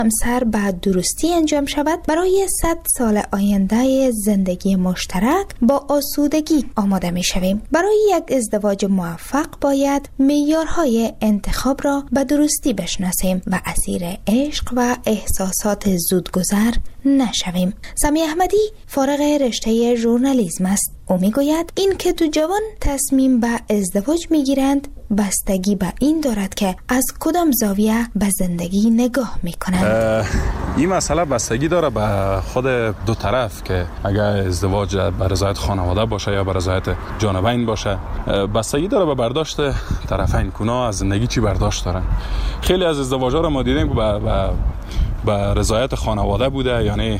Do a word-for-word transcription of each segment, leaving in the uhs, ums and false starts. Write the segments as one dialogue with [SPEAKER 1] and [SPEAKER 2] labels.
[SPEAKER 1] همسر به درستی انجام شود، برای صد سال آینده زندگی مشترک با آسودگی آماده می شویم. برای یک ازدواج موفق باید معیارهای انتخاب را به درستی بشناسیم و اسیر عشق و احساسات زودگذر نشویم. سمی احمدی فارغ رشته ژورنالیسم است. او میگوید این که دو جوان تصمیم به ازدواج میگیرند بستگی به این دارد که از کدام زاویه به زندگی نگاه میکنند.
[SPEAKER 2] این مسئله بستگی داره به خود دو طرف که اگر ازدواج به رضایت خانواده باشه یا به رضایت جانبین باشه، بستگی داره به برداشت طرفین کنا از زندگی چی برداشت دارن. خیلی از ازدواج‌ها رو ما دیدیم که به به به رضایت خانواده بوده، یعنی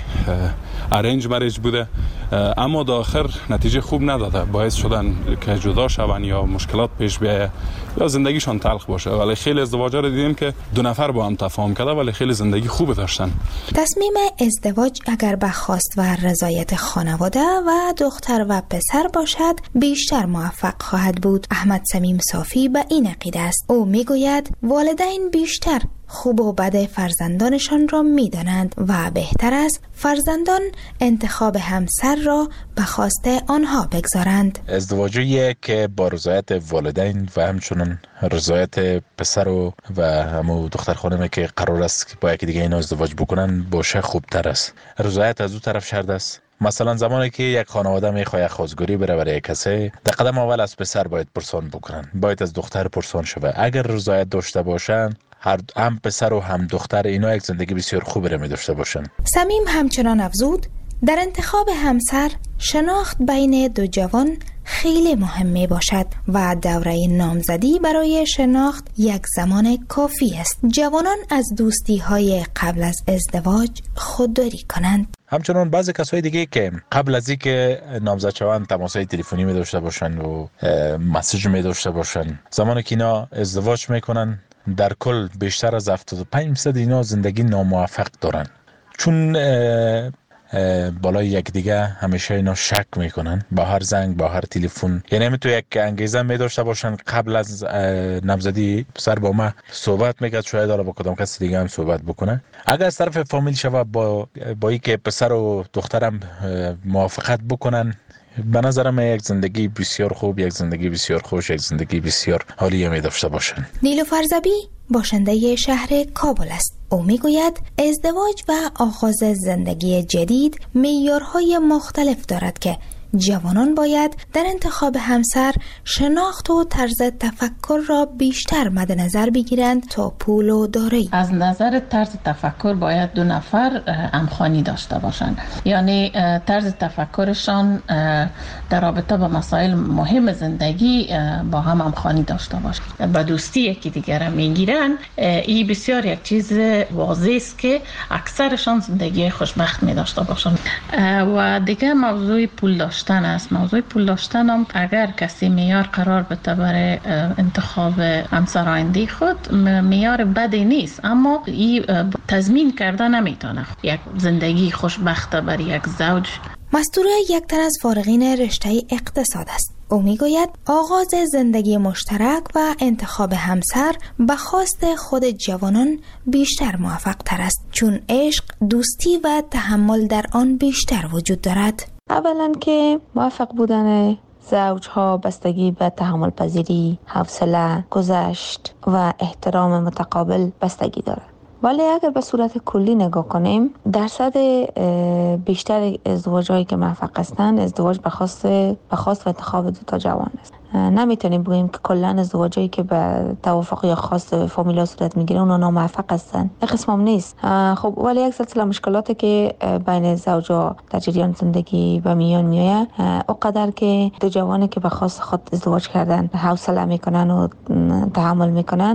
[SPEAKER 2] ارنج مریج بوده، اما در آخر نتیجه خوب نداده، باعث شدن که جدا شون یا مشکلات پیش بیایه یا زندگیشان تلخ باشه. ولی خیلی ازدواج‌ها رو دیدیم که دو نفر با هم تفاهم کرده ولی خیلی زندگی خوب داشتن.
[SPEAKER 1] تصمیم ازدواج اگر به خواست و رضایت خانواده و دختر و پسر باشد بیشتر موفق خواهد بود. احمد صمیم صافی به این عقیده است. او میگوید والدین بیشتر خوب و بد فرزندانشان را می دانند و بهتر است فرزندان انتخاب همسر را به خواست آنها بگذارند.
[SPEAKER 3] ازدواجیه که با رضایت والدین و همچنین رضایت پسر و و همو دختر خانمه که قرار است با یکی دیگه اینا ازدواج بکنن باشه خوبتر است. رضایت از دو طرف شرط است. مثلا زمانی که یک خانواده میخواد خواستگاری بره برای کسی، در قدم اول از پسر باید پرسان بکنن، باید از دختر پرسان شود. اگر رضایت داشته باشن هر هم پسر و هم دختر اینا یک زندگی بسیار خوبی را می داشته باشن.
[SPEAKER 1] صمیم همچنان افزود در انتخاب همسر شناخت بین دو جوان خیلی مهم می باشد و دوره نامزدی برای شناخت یک زمان کافی است. جوانان از دوستی های قبل از ازدواج خودداری کنند.
[SPEAKER 3] همچنان بعضی کسای دیگه که قبل از اینکه نامزد شوند تماسهای تلفنی می داشته باشن و مسیج می داشته باشن، زمانی که اینا ازدواج میکنن در کل بیشتر از هفتاد و پنج درصد اینا زندگی ناموفق دارن، چون بالای یک دیگه همیشه اینا شک میکنن با هر زنگ با هر تلفن. یعنی می تو یک انگیزه می داشته باشن قبل از نامزدی سر با ما صحبت میکرد، شاید حالا با کدام کسی دیگه هم صحبت بکنه. اگر از طرف فامیل شوه با با اینکه پسر و دخترم موافقت بکنن، به نظرم یک زندگی بسیار خوب، یک زندگی بسیار خوش، یک زندگی بسیار عالی می داشته باشن.
[SPEAKER 1] نیلوفر زبی باشنده شهر کابل است. او میگوید ازدواج و آغاز زندگی جدید معیارهای مختلف دارد که جوانان باید در انتخاب همسر شناخت و طرز تفکر را بیشتر مد نظر بگیرند تا پول و دارایی.
[SPEAKER 4] از نظر طرز تفکر باید دو نفر همخوانی داشته باشند، یعنی طرز تفکرشان در رابطه با مسائل مهم زندگی با هم همخوانی داشته باشند. با دوستی یکی دیگر میگیرن، این بسیار یک چیز واضح است که اکثرشان زندگی خوشبخت می داشته باشند. و دیگه موضوع پول داشتن است. موضوع پول داشتن هم اگر کسی معیار قرار بده برای انتخاب همسر آینده خود، معیار بدی نیست، اما این تضمین کرده نمیتونه یک زندگی خوشبخته برای یک زوج.
[SPEAKER 1] مستور یک تن از فارغین رشته اقتصاد است. او میگوید آغاز زندگی مشترک و انتخاب همسر به خواست خود جوانان بیشتر موفق تر است، چون عشق، دوستی و تحمل در آن بیشتر وجود دارد.
[SPEAKER 5] اولا که موفق بودن زوجها بستگی به تحمل پذیری، حوصله، گذشت و احترام متقابل بستگی دارد. ولی اگر به صورت کلی نگاه کنیم، درصد بیشتر ازدواج‌هایی که موفق هستند ازدواج به خواست به خواست و انتخاب دو تا جوان است. نمیتونیم بگیم که کلا ازدواجایی که به توافق یا خواست فامیلا صورت میگیره اونا ناموفق هستن. این قسم هم نیست. خب ولی یک سلسله مشکلاتی که بین زوجا در جریان زندگی به میان میاد، اونقدر که دو جوانی که به خواست خود ازدواج کردن حوصله میکنن و تحمل میکنن،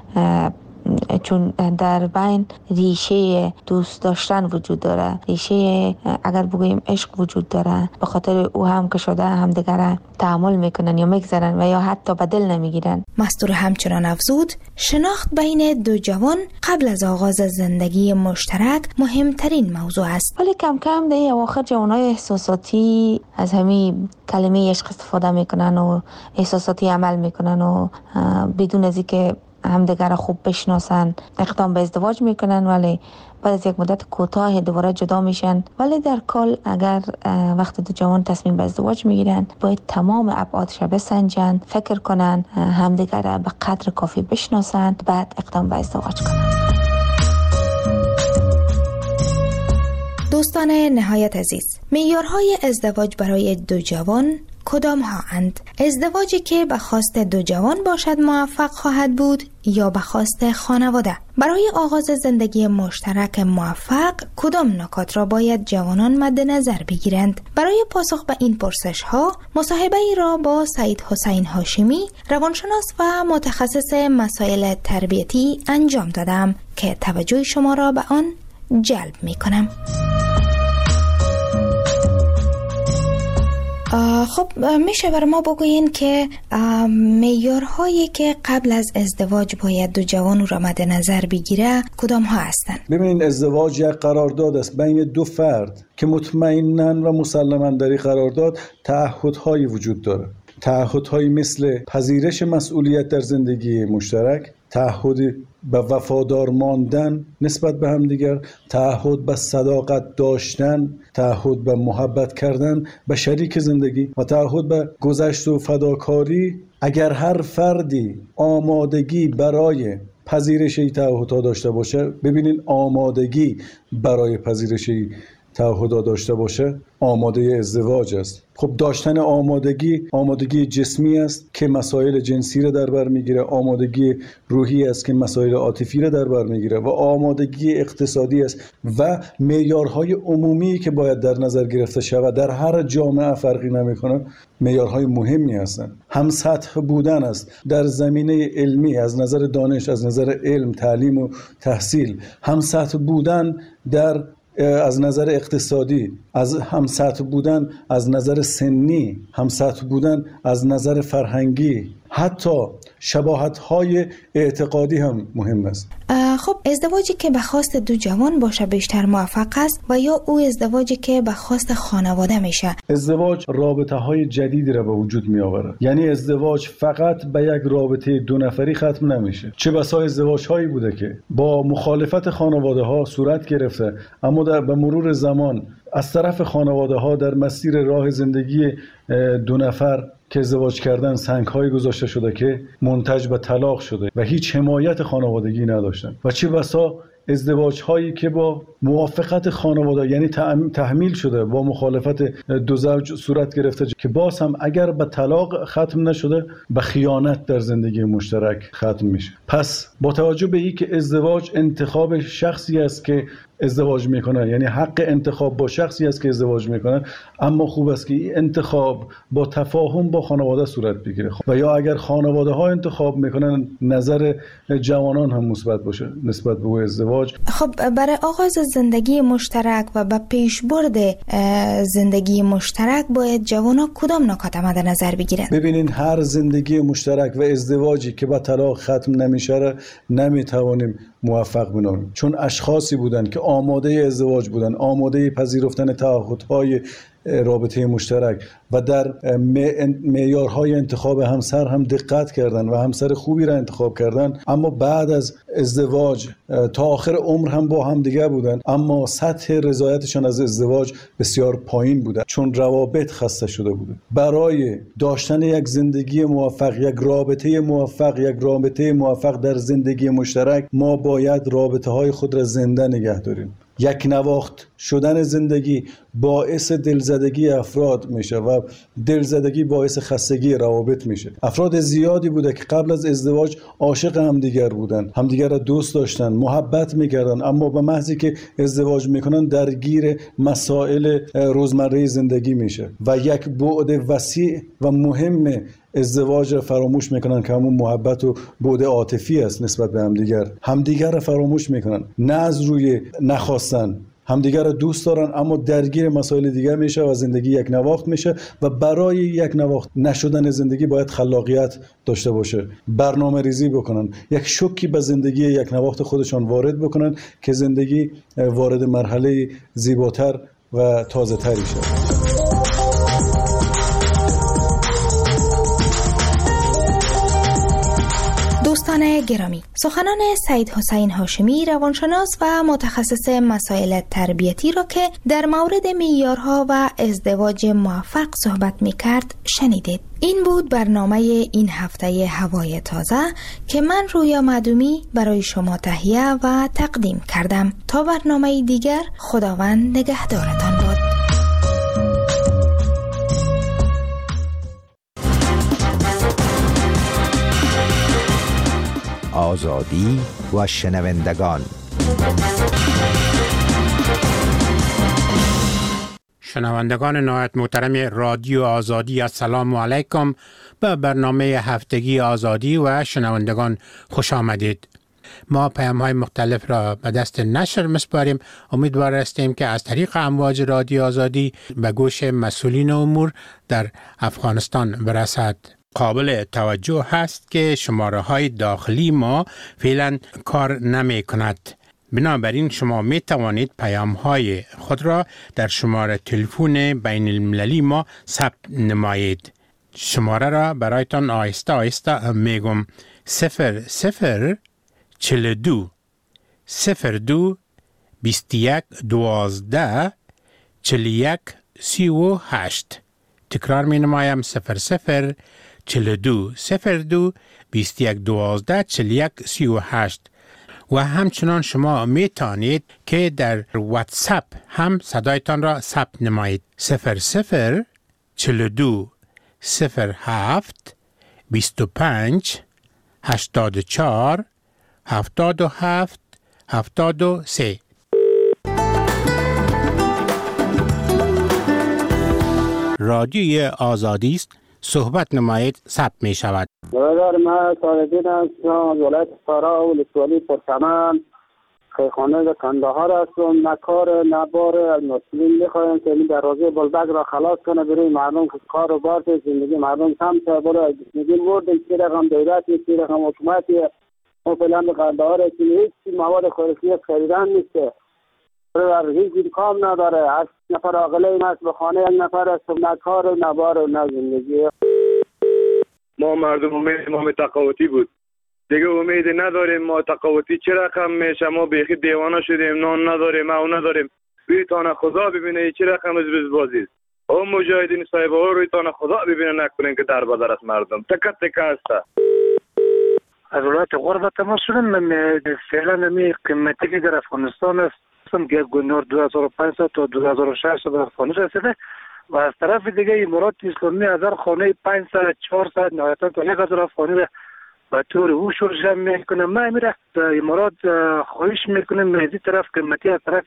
[SPEAKER 5] چون در بین ریشه دوست داشتن وجود داره، ریشه اگر بگوییم عشق وجود داره، به خاطر او هم که شده هم دیگر تحمل میکنن یا میگذرن و یا حتی به دل نمیگیرن.
[SPEAKER 1] مستور همچنان افزود شناخت بین دو جوان قبل از آغاز زندگی مشترک مهمترین موضوع است.
[SPEAKER 5] ولی کم کم در اواخر جوانای احساساتی از همین کلمه عشق استفاده میکنن و احساساتی عمل میکنن و بدون از اینکه همدیگر خوب بشناسن اقدام به ازدواج میکنن، ولی بعد از یک مدت کوتاه دوباره جدا میشن. ولی در کل اگر وقت دو جوان تصمیم به ازدواج میگیرن باید تمام ابعادش بسنجن، فکر کنن، همدیگر به قدر کافی بشناسن، بعد اقدام به ازدواج کنن.
[SPEAKER 1] دوستان نهایت عزیز، معیارهای ازدواج برای دو جوان کدام ها اند؟ ازدواجی که به خواست دو جوان باشد موفق خواهد بود یا به خواست خانواده؟ برای آغاز زندگی مشترک موفق کدام نکات را باید جوانان مد نظر بگیرند؟ برای پاسخ به این پرسش ها مصاحبه ای را با سعید حسین هاشمی، روانشناس و متخصص مسائل تربیتی انجام دادم که توجه شما را به آن جلب می کنم. خب میشه بر ما بگوین که معیارهایی که قبل از ازدواج باید دو جوان را مد نظر بگیره کدام ها هستند؟
[SPEAKER 6] ببینید، ازدواج یک قرارداد است بین دو فرد که مطمئناً و مسلماً در این قرارداد تعهدهایی وجود داره. تعهدهایی مثل پذیرش مسئولیت در زندگی مشترک، تعهد به وفادار ماندن نسبت به هم دیگر، تعهد به صداقت داشتن، تعهد به محبت کردن به شریک زندگی و تعهد به گذشت و فداکاری. اگر هر فردی آمادگی برای پذیرش این تعهدها داشته باشه، ببینین آمادگی برای پذیرش تعهدها داشته باشه آماده ازدواج است. خب داشتن آمادگی، آمادگی جسمی است که مسائل جنسی را در بر میگیره، آمادگی روحی است که مسائل عاطفی را در بر میگیره و آمادگی اقتصادی است و معیارهای عمومی که باید در نظر گرفته شود. در هر جامعه فرقی نمیکنه، معیارهای مهمی هستند. هم سطح بودن است در زمینه علمی از نظر دانش، از نظر علم، تعلیم و تحصیل، هم سطح بودن در از نظر اقتصادی، از هم سطح بودن از نظر سنی، هم سطح بودن از نظر فرهنگی، حتی شباهت‌های اعتقادی هم مهم است.
[SPEAKER 1] خب ازدواجی که به خواست دو جوان باشه بیشتر موفق است و یا او ازدواجی که به خواست خانواده میشه؟
[SPEAKER 6] ازدواج رابطه‌های جدیدی را به وجود می آورد. یعنی ازدواج فقط به یک رابطه دو نفری ختم نمیشه. چه بسا ازدواج‌هایی بوده که با مخالفت خانواده‌ها صورت گرفته، اما در به مرور زمان از طرف خانواده‌ها در مسیر راه زندگی دو نفر که ازدواج کردن سنگ‌های گذاشته شده که منتج به طلاق شده و هیچ حمایت خانوادگی نداشتن. و چه بسا ازدواج هایی که با موافقت خانواده، یعنی تحمیل شده، با مخالفت دو زوج صورت گرفته که باز هم اگر به طلاق ختم نشده به خیانت در زندگی مشترک ختم میشه. پس با توجه به این که ازدواج انتخاب شخصی است که ازدواج میکنه، یعنی حق انتخاب با شخصی است که ازدواج میکنه، اما خوب است که این انتخاب با تفاهم با خانواده صورت بگیره و یا اگر خانواده ها انتخاب میکنن نظر جوانان هم مثبت باشه نسبت به ازدواج.
[SPEAKER 1] خب برای آغاز زندگی مشترک و به پیشبرد زندگی مشترک باید جوانان کدام نکات مد نظر بگیرن؟
[SPEAKER 6] ببینین، هر زندگی مشترک و ازدواجی که با طلاق ختم نمیشه نمیتوانیم موفق بنامیم، چون اشخاصی بودن که آماده ازدواج بودن، آماده پذیرفتن تعهدهای رابطه مشترک و در معیارهای انتخاب همسر هم دقت کردن و همسر خوبی را انتخاب کردن، اما بعد از ازدواج تا آخر عمر هم با هم دیگه بودن، اما سطح رضایتشان از ازدواج بسیار پایین بوده چون روابط خسته شده بوده. برای داشتن یک زندگی موفق، یک رابطه موفق، یک رابطه موفق در زندگی مشترک، ما باید رابطه های خود را زنده نگه داریم. یک نواخت شدن زندگی باعث دلزدگی افراد میشه و دلزدگی باعث خستگی روابط میشه. افراد زیادی بوده که قبل از ازدواج عاشق همدیگر بودن، همدیگر را دوست داشتن، محبت میکردن، اما به محضی که ازدواج میکنن درگیر مسائل روزمره زندگی میشه و یک بعد وسیع و مهم ازدواج را فراموش میکنن که همون محبت و بعد عاطفی است نسبت به همدیگر. همدیگر را فراموش میکنن، نه از روی نخواستن، همدیگر را دوست دارن اما درگیر مسائل دیگر میشه و زندگی یک نواخت میشه و برای یک نواخت نشدن زندگی باید خلاقیت داشته باشه، برنامه ریزی بکنن، یک شوکی به زندگی یک نواخت خودشان وارد بکنن که زندگی وارد مرحله زیباتر و تازه تری شه.
[SPEAKER 1] دوستان گرامی، سخنان سید حسین هاشمی روانشناس و متخصص مسائل تربیتی را که در مورد معیارها و ازدواج موفق صحبت می‌کرد شنیدید. این بود برنامه این هفته هوای تازه که من رویا معدومی برای شما تهیه و تقدیم کردم. تا برنامه دیگر، خداوند نگهدارتان باد.
[SPEAKER 7] آزادی و شنوندگان.
[SPEAKER 8] شنوندگان نهایت محترم رادیو آزادی، السلام علیکم. به برنامه هفتگی آزادی و شنوندگان خوش آمدید. ما پیام های مختلف را به دست نشر مسپاریم. امیدوار هستیم که از طریق امواج رادیو آزادی به گوش مسئولین امور در افغانستان برسد. قابل توجه هست که شماره های داخلی ما فعلا کار نمی کند. بنابراین شما می توانید پیام های خود را در شماره تلفن بین المللی ما ثبت نمایید. شماره را برایتان آهسته آهسته میگم: صفر صفر چل دو صفر دو بیست یک دوازده چل یک سی و هشت. تکرار می نمایم: صفر صفر چل دو صفر دو بیست یک دوازده چل یک سی و هشت. و همچنان شما می توانید که در واتساپ هم صدایتان را ثبت نمایید: صفر صفر چل دو صفر هفت بیست و پنج هشتاد و چهار هفتاد و هفت هفتاد و سه. رادیوی آزادی است. صحبت نمایید، ثبت می شود.
[SPEAKER 9] برادر من صالح‌دین هستم از ولایت سارا و ولسوالی پرچمن، خیخانه کندهار هستم. نه کار نه بار از مسئولین میخوایم که این دروازه بلبک را خلاص کنه برای مردم که کار و بار زندگی مردم کم شه. برای زندگی مردم چی رقم دولتی چی رقم حکومتی ما فعلا به کندهار هستیم، هیچ مواد خوراکی خریدن نیست. برای هیچ کام نداره. هشت نفر عاقله این است به خانه یک نفر است. نه کار و نه بار و نه زندگی.
[SPEAKER 10] ما مردم امید ما تقاوتی بود دیگه، امید نداریم. ما تقاوتی چه رقم میشه؟ ما بیخی دیوانه شدیم، نان نداریم، او نداریم. روی تانه خدا ببینه چه رقم از بزبازی است. او مجاهدین صاحب ها روی تانه خدا ببینه نکنین که در بدر است مردم تکت تکه است.
[SPEAKER 11] از ولایت غربت ما شدم. من فعلا نمی قیمتی که در افغانستان است که گنور دو هزار و پانصد تا دو هزار و ششصد به افغانستان رسیده و از طرف دیگه امارات اسلامی هزار خانه پانصد چهارصد نهایتا تا یک هزار افغانی را به طور او شرجم میکنه. من میره امارات خواهش میکنم از این طرف قیمتی از طرف